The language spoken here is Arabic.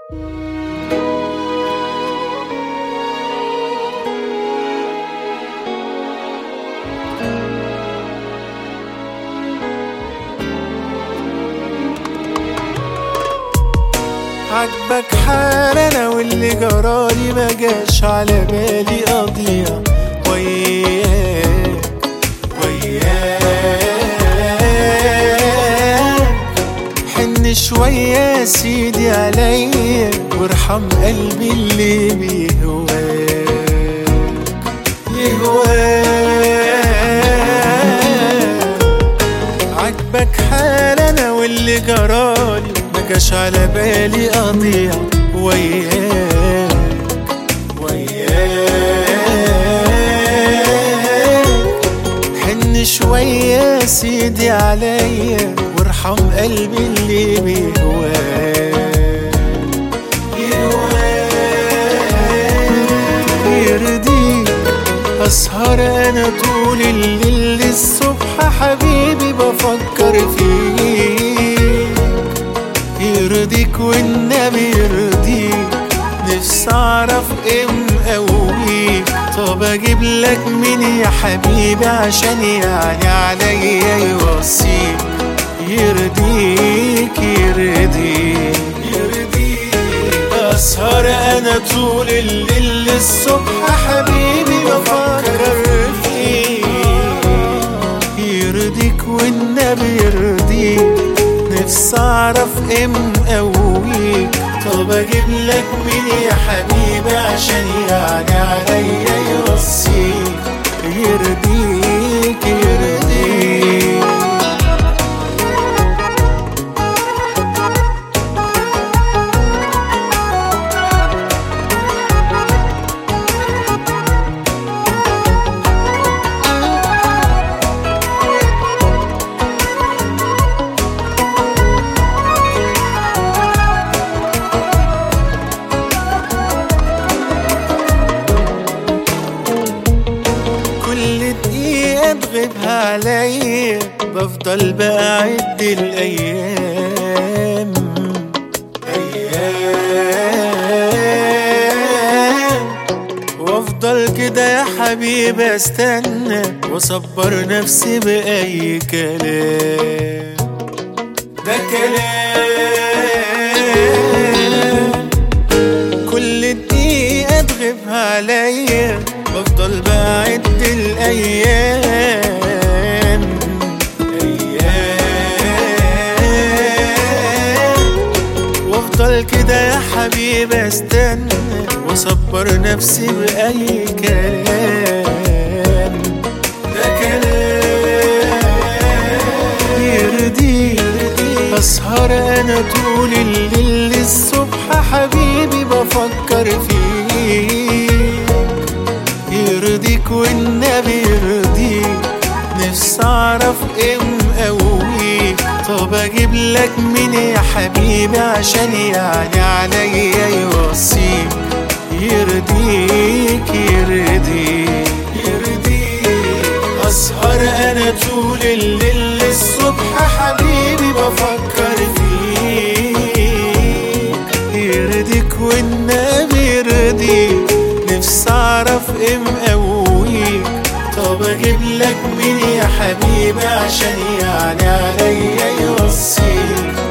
عجبك حال انا واللي جرالي ما جاش على بالي اضيع وياك حن شوية يا سيدي عليا وارحم قلبي اللي يهواك عجبك حال انا واللي جرالي مجاش على بالي اضيع وياك حن شوية يا سيدي عليا وارحم قلبي اللي يرضيك اسهر انا طول الليل للصبح حبيبي بفكر فيك يرضيك والنبي يرضيك نفسي اعرف مقويك طب اجيب لك مين يا حبيبي عشان يعني عليا يوصيك يرضيك اسهر انا طول الليل للصبح حبيبي بفكر فيك يرضيك والنبي يرضيك نفسي اعرف مقويك طب اجيب لك مين يا حبيبي عشان يعني عليا يوصيك يرضيك تغيبها عليا بفضل بقى اعد الايام وافضل كده يا حبيبي استنى واصبر نفسي باي كلام ده كلام كل دقيقة تغيبها عليا بفضل بعد الأيام وافضل كده يا حبيبي استنى واصبر نفسي بأي كلام ده كلام يرضيك اسهر انا طول الليل للصبح حبيبي بفكر فيك يرضيك والنبي يرضيك نفسي اعرف مقويك طب اجيب لك مين يا حبيبي عشان يعني عليا يوصيك يرضيك اسهر انا طول الليل للصبح حبيبي بفكر فيك يرضيك والنبي يرضيك نفسي اعرف مقويك طب اجيب لك مين يا حبيبي عشان يعني عليا يوصيك